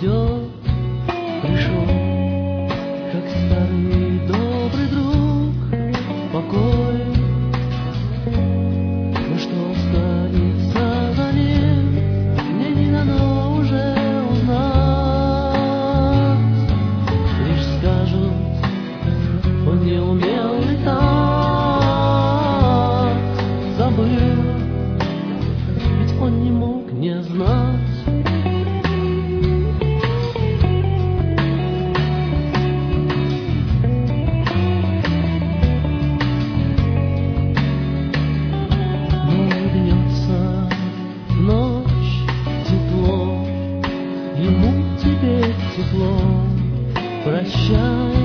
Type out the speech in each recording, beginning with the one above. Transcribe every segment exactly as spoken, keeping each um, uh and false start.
идет, пришел, как старый добрый друг, покой. Но что останется за ним, мне не дано уже узнать. Лишь скажут, он не умел летать, забыл, ведь он не мог не знать. Ему теперь тепло, прощай,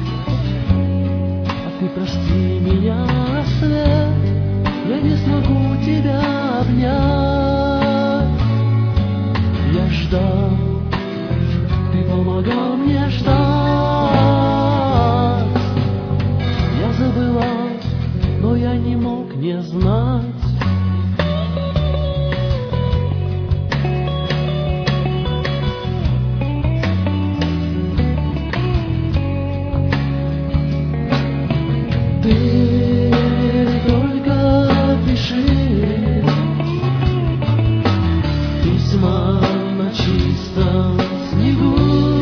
а ты прости меня, свет, я не смогу тебя обнять. Я ждал, ты помогал мне ждать. Я забывал, но я не мог не знать. Ты только пиши письма на чистом снегу.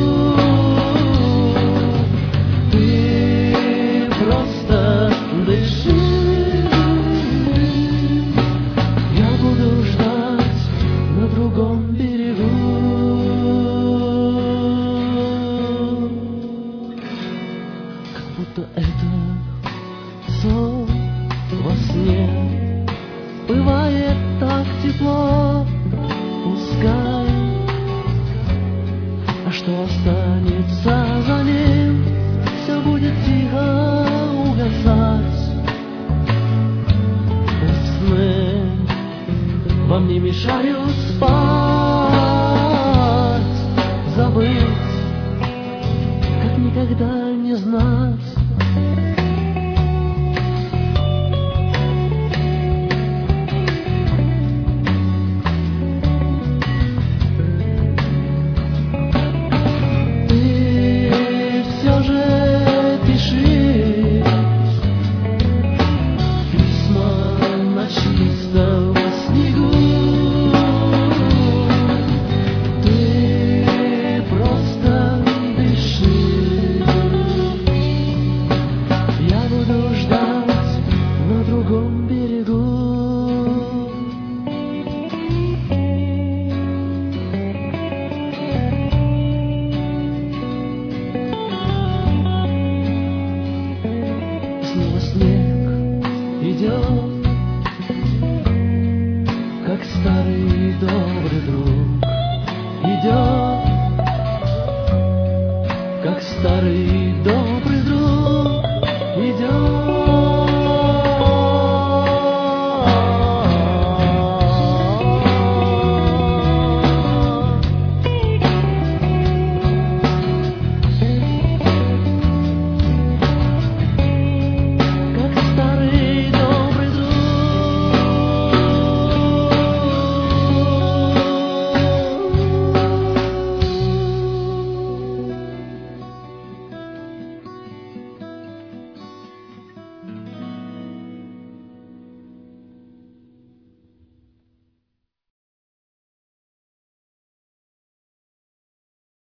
Ты просто дыши, я буду ждать на другом берегу. Как будто это сон во сне, бывает так тепло, пускай, а что останется за ним, все будет тихо угасать. Пусть сны вам не мешают спать, забыть, как никогда не знать. Идет, как старый добрый друг, идет, как старый добрый друг.